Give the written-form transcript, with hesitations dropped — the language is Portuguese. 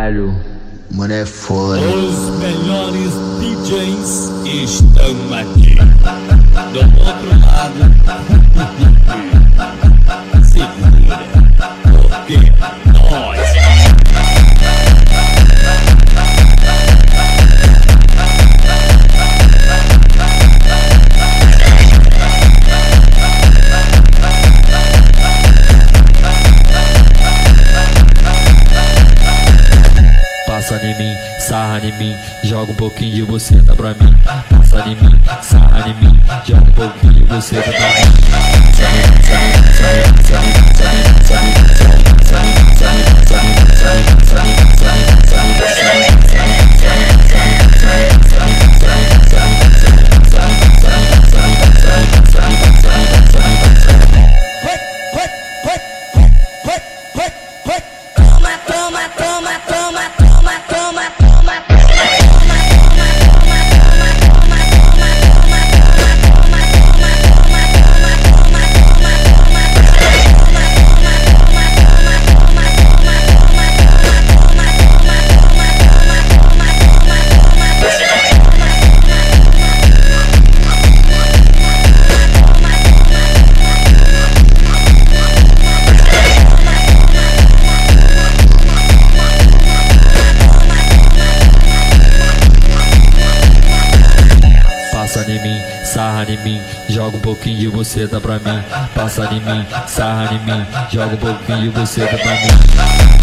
caralho, mano é foda. Os melhores DJs estão aqui. Do outro lado, segura, porque nós. Passa em mim, sarra em mim, joga um pouquinho de você dá pra mim. Passa em mim, sarra em mim, joga um pouquinho de você dá pra mim. Passa em mim, sarra em mim, joga um pouquinho de você dá pra mim. Passa em mim, sarra em mim, joga um pouquinho de você dá pra mim.